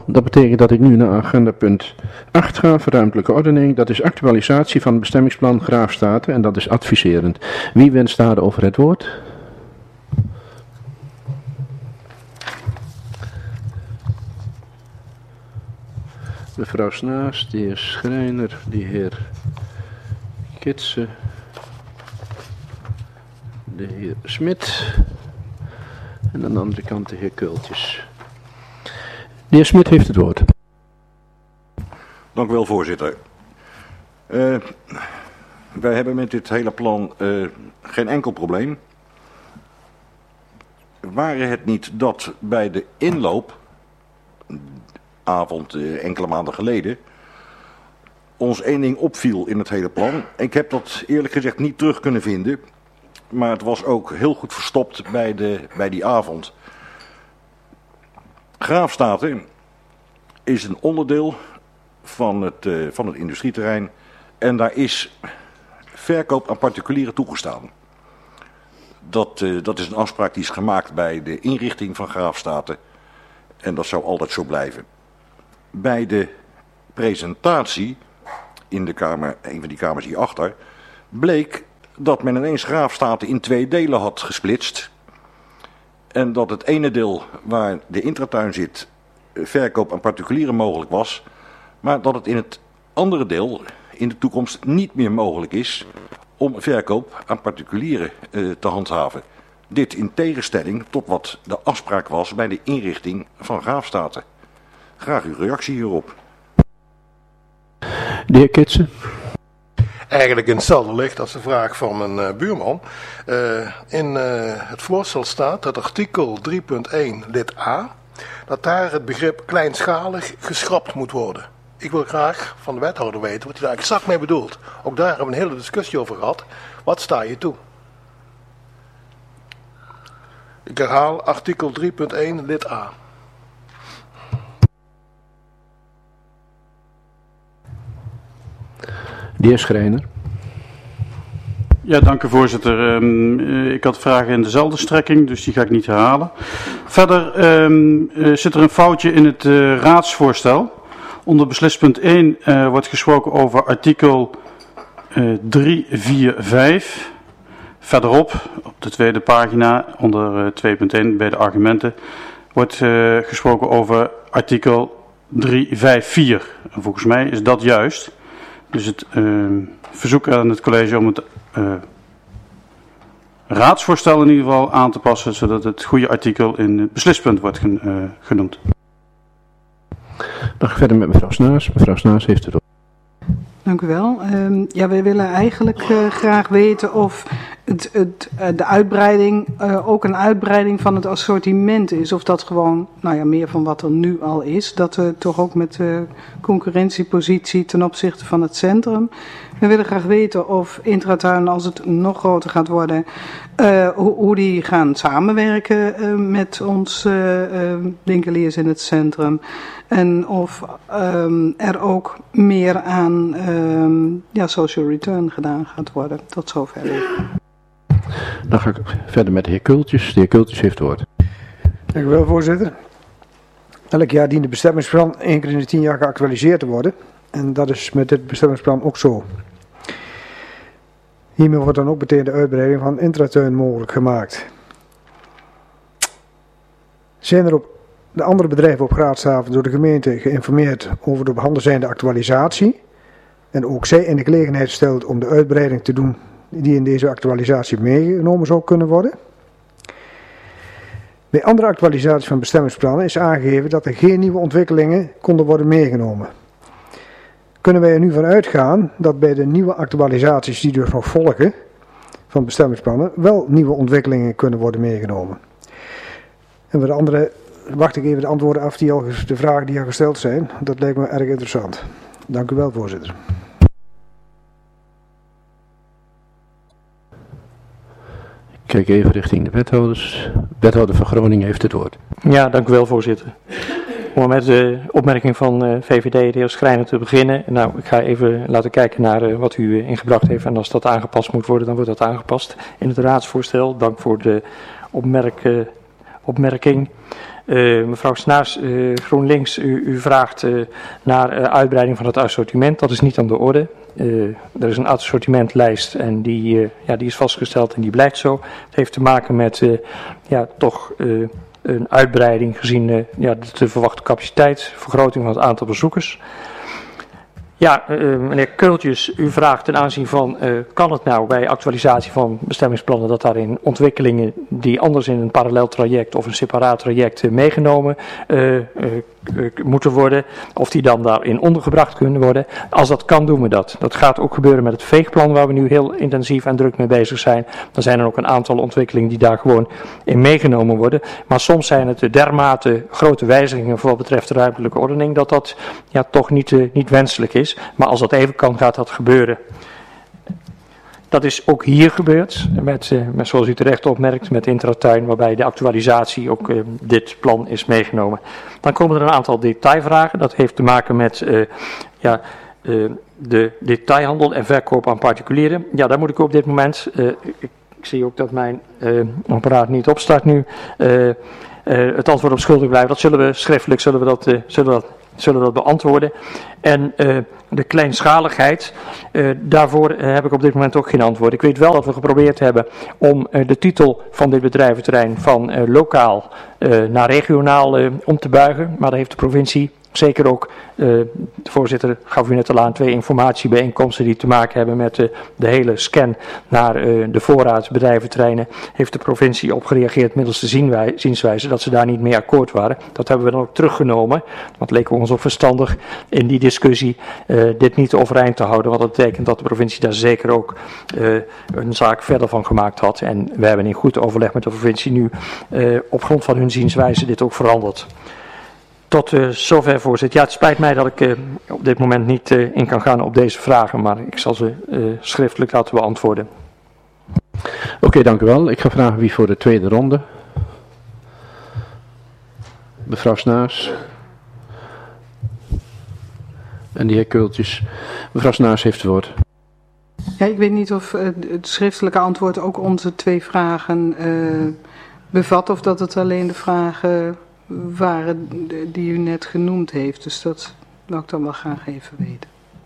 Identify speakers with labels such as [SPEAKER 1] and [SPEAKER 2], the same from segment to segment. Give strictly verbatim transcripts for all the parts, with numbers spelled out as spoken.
[SPEAKER 1] Dat betekent dat ik nu naar agenda punt acht ga voor ruimtelijke ordening. Dat is actualisatie van het bestemmingsplan Graafstaten en dat is adviserend. Wie wenst daarover het woord? Mevrouw Snaas, de heer Schrijner, de heer Kitsen, de heer Smit en aan de andere kant de heer Kultjes. De heer Smit heeft het woord.
[SPEAKER 2] Dank u wel, voorzitter. Uh, wij hebben met dit hele plan uh, geen enkel probleem. Waren het niet dat bij de inloop, avond uh, enkele maanden geleden, ons één ding opviel in het hele plan. Ik heb dat eerlijk gezegd niet terug kunnen vinden, maar het was ook heel goed verstopt bij, de, bij die avond. Graafstaten is een onderdeel van het, uh, van het industrieterrein en daar is verkoop aan particulieren toegestaan. Dat, uh, dat is een afspraak die is gemaakt bij de inrichting van Graafstaten en dat zou altijd zo blijven. Bij de presentatie in de kamer, een van die kamers hierachter, bleek dat men ineens Graafstaten in twee delen had gesplitst. En dat het ene deel waar de intratuin zit, verkoop aan particulieren mogelijk was. Maar dat het in het andere deel in de toekomst niet meer mogelijk is om verkoop aan particulieren uh, te handhaven. Dit in tegenstelling tot wat de afspraak was bij de inrichting van Graafstaten. Graag uw reactie hierop.
[SPEAKER 1] De heer Kitsen.
[SPEAKER 3] Eigenlijk in hetzelfde licht als de vraag van mijn uh, buurman. Uh, in uh, het voorstel staat dat artikel drie punt één lid A, dat daar het begrip kleinschalig geschrapt moet worden. Ik wil graag van de wethouder weten wat hij daar exact mee bedoelt. Ook daar hebben we een hele discussie over gehad. Wat sta je toe? Ik herhaal artikel drie punt één lid A.
[SPEAKER 1] De heer Schrijner.
[SPEAKER 4] Ja, dank u voorzitter. Um, uh, ik had vragen in dezelfde strekking, dus die ga ik niet herhalen. Verder um, uh, zit er een foutje in het uh, raadsvoorstel. Onder beslispunt één uh, wordt gesproken over artikel uh, drie vier vijf. Verderop, op de tweede pagina, onder uh, twee punt één bij de argumenten, wordt uh, gesproken over artikel drie vijf vier. En volgens mij is dat juist. Dus het uh, verzoek aan het college om het uh, raadsvoorstel in ieder geval aan te passen, zodat het goede artikel in het beslispunt wordt gen, uh, genoemd.
[SPEAKER 1] Dan ga ik verder met mevrouw Snaas. Mevrouw Snaas heeft het op.
[SPEAKER 5] Dank u wel. Um, ja, wij willen eigenlijk uh, graag weten of het, het, uh, de uitbreiding uh, ook een uitbreiding van het assortiment is. Of dat gewoon, nou ja, meer van wat er nu al is. Dat we toch ook met de concurrentiepositie ten opzichte van het centrum. We willen graag weten of Intratuin, als het nog groter gaat worden, uh, hoe, hoe die gaan samenwerken uh, met ons uh, uh, winkeliers in het centrum. En of um, er ook meer aan um, ja, social return gedaan gaat worden. Tot zover.
[SPEAKER 1] Dan ga ik verder met de heer Kultjes. De heer Kultjes heeft het woord.
[SPEAKER 6] Dank u wel, voorzitter. Elk jaar dient het bestemmingsplan één keer in de tien jaar geactualiseerd te worden. En dat is met dit bestemmingsplan ook zo. Hiermee wordt dan ook meteen de uitbreiding van Intratuin mogelijk gemaakt. Zijn er op de andere bedrijven op Graafstaten door de gemeente geïnformeerd over de op handen zijnde actualisatie. En ook zij in de gelegenheid stelt om de uitbreiding te doen die in deze actualisatie meegenomen zou kunnen worden. Bij andere actualisaties van bestemmingsplannen is aangegeven dat er geen nieuwe ontwikkelingen konden worden meegenomen. Kunnen wij er nu van uitgaan dat bij de nieuwe actualisaties die dus nog volgen van bestemmingsplannen wel nieuwe ontwikkelingen kunnen worden meegenomen. En bij de andere wacht ik even de antwoorden af die al, de vragen die al gesteld zijn. Dat lijkt me erg interessant. Dank u wel, voorzitter.
[SPEAKER 1] Ik kijk even richting de wethouders. Wethouder van Groningen heeft het woord.
[SPEAKER 7] Ja, dank u wel, voorzitter. Om met de opmerking van uh, V V D, de heer Schrijner, te beginnen. Nou, ik ga even laten kijken naar uh, wat u uh, ingebracht heeft. En als dat aangepast moet worden, dan wordt dat aangepast in het raadsvoorstel. Dank voor de opmerk, uh, opmerking. Uh, mevrouw Snaars, uh, GroenLinks, u, u vraagt uh, naar uh, uitbreiding van het assortiment. Dat is niet aan de orde. Uh, er is een assortimentlijst en die, uh, ja, die is vastgesteld en die blijft zo. Het heeft te maken met uh, ja, toch uh, een uitbreiding gezien uh, ja, de te verwachte capaciteit, vergroting van het aantal bezoekers. Ja, uh, meneer Keultjes, u vraagt ten aanzien van, uh, kan het nou bij actualisatie van bestemmingsplannen dat daarin ontwikkelingen die anders in een parallel traject of een separaat traject uh, meegenomen uh, uh, uh, moeten worden, of die dan daarin ondergebracht kunnen worden. Als dat kan, doen we dat. Dat gaat ook gebeuren met het veegplan waar we nu heel intensief en druk mee bezig zijn. Dan zijn er ook een aantal ontwikkelingen die daar gewoon in meegenomen worden. Maar soms zijn het dermate grote wijzigingen voor wat betreft de ruimtelijke ordening dat dat ja, toch niet, uh, niet wenselijk is. Maar als dat even kan, gaat dat gebeuren. Dat is ook hier gebeurd, met, met, zoals u terecht opmerkt, met Intratuin, waarbij de actualisatie ook uh, dit plan is meegenomen. Dan komen er een aantal detailvragen. Dat heeft te maken met uh, ja, uh, de detailhandel en verkoop aan particulieren. Ja, daar moet ik op dit moment, uh, ik, ik zie ook dat mijn uh, apparaat niet opstart nu, uh, uh, het antwoord op schuldig blijven. Dat zullen we schriftelijk, zullen we dat, uh, zullen we dat zullen we dat beantwoorden. En uh, de kleinschaligheid, uh, daarvoor uh, heb ik op dit moment ook geen antwoord. Ik weet wel dat we geprobeerd hebben om uh, de titel van dit bedrijventerrein van uh, lokaal uh, naar regionaal uh, om te buigen. Maar daar heeft de provincie, zeker ook, uh, de voorzitter gaf u net al aan, twee informatiebijeenkomsten die te maken hebben met uh, de hele scan naar uh, de voorraadsbedrijventerreinen, heeft de provincie op gereageerd middels de zienwij- zienswijze dat ze daar niet mee akkoord waren. Dat hebben we dan ook teruggenomen, want het leek ons ook verstandig in die discussie uh, dit niet overeind te houden, want dat betekent dat de provincie daar zeker ook uh, een zaak verder van gemaakt had. En we hebben in goed overleg met de provincie nu uh, op grond van hun zienswijze dit ook veranderd. Tot uh, zover, voorzitter. Ja, het spijt mij dat ik uh, op dit moment niet uh, in kan gaan op deze vragen, maar ik zal ze uh, schriftelijk laten beantwoorden.
[SPEAKER 1] Oké, okay, dank u wel. Ik ga vragen wie voor de tweede ronde. Mevrouw Snaars. En de heer Keultjes. Mevrouw Snaars heeft het woord.
[SPEAKER 5] Ja, ik weet niet of uh, het schriftelijke antwoord ook onze twee vragen uh, bevat, of dat het alleen de vragen waren die u net genoemd heeft. Dus dat wil ik dan wel graag even weten.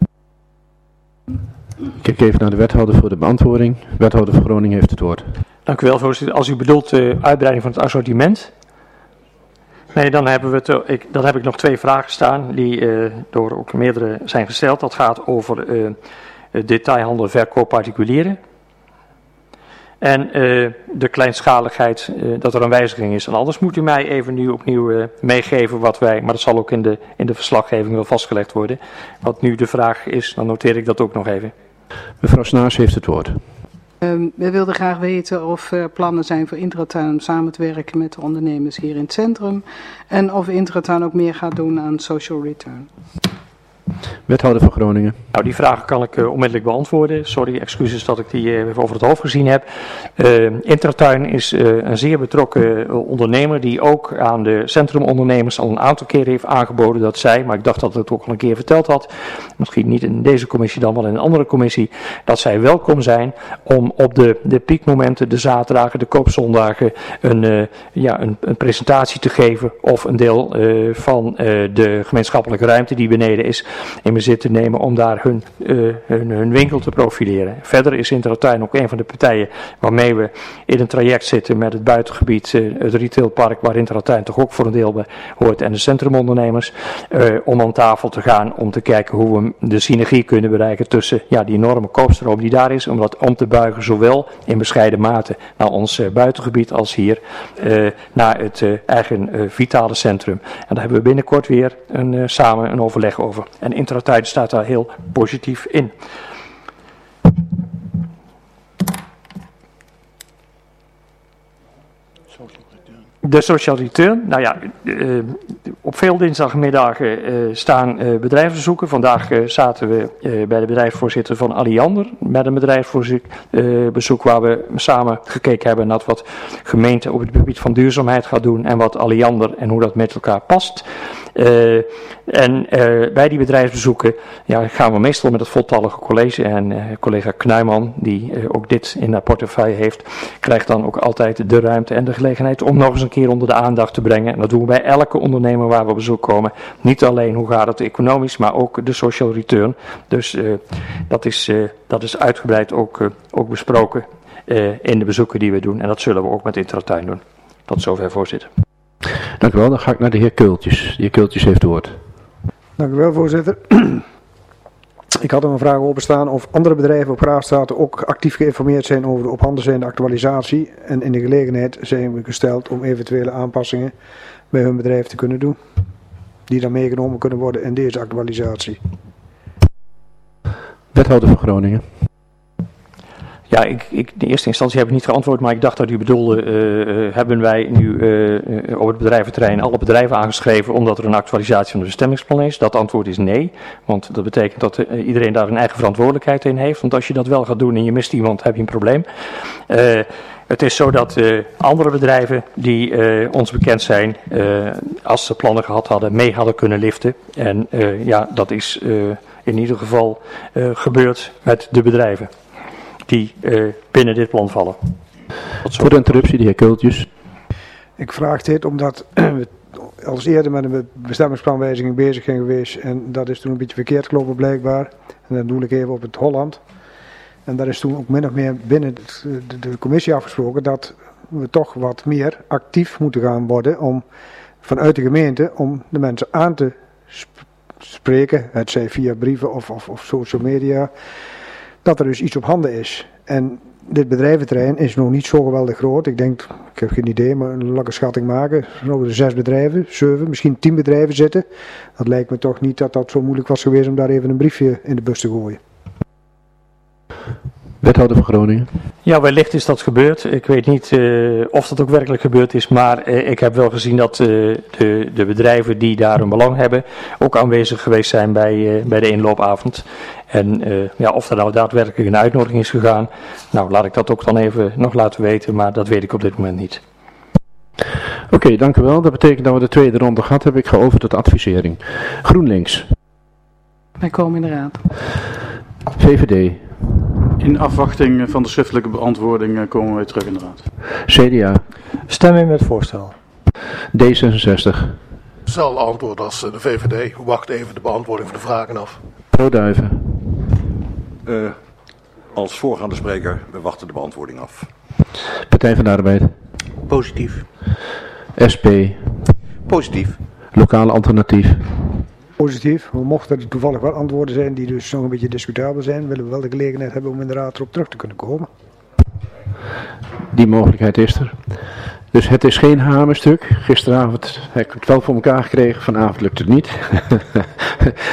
[SPEAKER 1] Ik kijk even naar de wethouder voor de beantwoording. Wethouder van Groningen heeft het woord.
[SPEAKER 7] Dank u wel, voorzitter. Als u bedoelt de uh, uitbreiding van het assortiment. Nee, dan, hebben we het, uh, ik, dan heb ik nog twee vragen staan die uh, door ook meerdere zijn gesteld. Dat gaat over uh, detailhandel en verkoop particulieren. En uh, de kleinschaligheid, uh, dat er een wijziging is. En anders moet u mij even nu opnieuw uh, meegeven wat wij, maar dat zal ook in de, in de verslaggeving wel vastgelegd worden. Wat nu de vraag is, dan noteer ik dat ook nog even.
[SPEAKER 1] Mevrouw Snaars heeft het woord.
[SPEAKER 5] Um, we wilden graag weten of er plannen zijn voor Intratuin om samen te werken met de ondernemers hier in het centrum. En of Intratuin ook meer gaat doen aan social return.
[SPEAKER 1] Wethouder van Groningen.
[SPEAKER 7] Nou, die vragen kan ik uh, onmiddellijk beantwoorden. Sorry, excuses dat ik die uh, even over het hoofd gezien heb. Uh, Intratuin is uh, een zeer betrokken uh, ondernemer die ook aan de centrumondernemers al een aantal keren heeft aangeboden dat zij, maar ik dacht dat ik het ook al een keer verteld had, misschien niet in deze commissie dan wel in een andere commissie, dat zij welkom zijn om op de, de piekmomenten, de zaterdagen, de koopzondagen een, uh, ja, een, een presentatie te geven of een deel uh, van uh, de gemeenschappelijke ruimte die beneden is in bezit te nemen om daar hun, uh, hun, hun winkel te profileren. Verder is Intratuin ook een van de partijen waarmee we in een traject zitten met het buitengebied, uh, het retailpark waar Intratuin toch ook voor een deel bij hoort en de centrumondernemers, uh, om aan tafel te gaan om te kijken hoe we de synergie kunnen bereiken tussen ja, die enorme koopstroom die daar is, om dat om te buigen zowel in bescheiden mate naar ons uh, buitengebied als hier uh, naar het uh, eigen uh, vitale centrum. En daar hebben we binnenkort weer een, uh, samen een overleg over. En Intratuin staat daar heel positief in. De social return, nou ja, uh, op veel dinsdagmiddagen uh, staan uh, bedrijfsbezoeken. Vandaag uh, zaten we uh, bij de bedrijfsvoorzitter van Alliander met een bedrijfsbezoek uh, waar we samen gekeken hebben naar wat gemeente op het gebied van duurzaamheid gaat doen en wat Alliander en hoe dat met elkaar past. Uh, en uh, bij die bedrijfsbezoeken ja, gaan we meestal met het voltallige college. En uh, collega Knuijman, die uh, ook dit in haar portefeuille heeft, krijgt dan ook altijd de ruimte en de gelegenheid om nog eens een keer onder de aandacht te brengen. En dat doen we bij elke ondernemer waar we op bezoek komen. Niet alleen hoe gaat het economisch, maar ook de social return. Dus uh, dat, is, uh, dat is uitgebreid ook, uh, ook besproken uh, in de bezoeken die we doen. En dat zullen we ook met Intratuin doen. Tot zover, voorzitter.
[SPEAKER 1] Dank u wel. Dan ga ik naar de heer Keultjes. De heer Keultjes heeft het woord.
[SPEAKER 6] Dank u wel, voorzitter. Ik had er een vraag openstaan of andere bedrijven op Graafstraat ook actief geïnformeerd zijn over de op handen zijnde actualisatie. En in de gelegenheid zijn we gesteld om eventuele aanpassingen bij hun bedrijf te kunnen doen. Die dan meegenomen kunnen worden in deze actualisatie.
[SPEAKER 1] Wethouder van Groningen.
[SPEAKER 7] Ja, ik, ik, in eerste instantie heb ik niet geantwoord, maar ik dacht dat u bedoelde, uh, uh, hebben wij nu uh, op het bedrijventerrein alle bedrijven aangeschreven omdat er een actualisatie van het bestemmingsplan is? Dat antwoord is nee, want dat betekent dat uh, iedereen daar een eigen verantwoordelijkheid in heeft. Want als je dat wel gaat doen en je mist iemand, heb je een probleem. Uh, Het is zo dat uh, andere bedrijven die uh, ons bekend zijn, uh, als ze plannen gehad hadden, mee hadden kunnen liften. En uh, ja, dat is uh, in ieder geval uh, gebeurd met de bedrijven die uh, binnen dit plan vallen.
[SPEAKER 1] Voor de interruptie, de heer Keultjes.
[SPEAKER 6] Ik vraag dit omdat we als eerder met een bestemmingsplanwijziging bezig zijn geweest. En dat is toen een beetje verkeerd gelopen blijkbaar. En dan doe ik even op het Holland. En daar is toen ook min of meer binnen de, de commissie afgesproken dat we toch wat meer actief moeten gaan worden om vanuit de gemeente om de mensen aan te spreken, het zij via brieven of, of, of social media, dat er dus iets op handen is. En dit bedrijventerrein is nog niet zo geweldig groot. Ik denk, ik heb geen idee, maar een lakke schatting maken. Er zouden zes bedrijven, zeven, misschien tien bedrijven zitten. Dat lijkt me toch niet dat dat zo moeilijk was geweest om daar even een briefje in de bus te gooien.
[SPEAKER 1] Wethouder van Groningen.
[SPEAKER 7] Ja, wellicht is dat gebeurd. Ik weet niet uh, of dat ook werkelijk gebeurd is, maar uh, ik heb wel gezien dat uh, de, de bedrijven die daar een belang hebben ook aanwezig geweest zijn bij, uh, bij de inloopavond. En uh, ja, of er nou daadwerkelijk een uitnodiging is gegaan, nou laat ik dat ook dan even nog laten weten, maar dat weet ik op dit moment niet.
[SPEAKER 1] Oké, okay, dank u wel. Dat betekent dat we de tweede ronde gehad hebben. Ik ga over tot de advisering. GroenLinks.
[SPEAKER 5] Wij komen in de raad.
[SPEAKER 1] V V D.
[SPEAKER 4] In afwachting van de schriftelijke beantwoording komen wij terug in de raad.
[SPEAKER 1] C D A.
[SPEAKER 8] Stem in met voorstel.
[SPEAKER 1] D zesenzestig.
[SPEAKER 3] Hetzelfde antwoord als de V V D. Wacht even de beantwoording van de vragen af.
[SPEAKER 1] Pro-Duiven.
[SPEAKER 2] Uh, als voorgaande spreker, we wachten de beantwoording af.
[SPEAKER 1] Partij van de Arbeid.
[SPEAKER 9] Positief.
[SPEAKER 1] S P.
[SPEAKER 9] Positief.
[SPEAKER 1] Lokale Alternatief.
[SPEAKER 6] Positief. Mochten er toevallig wel antwoorden zijn die dus nog een beetje discutabel zijn, willen we wel de gelegenheid hebben om in de raad erop terug te kunnen komen.
[SPEAKER 1] Die mogelijkheid is er. Dus het is geen hamerstuk. Gisteravond heb ik het wel voor elkaar gekregen, vanavond lukt het niet.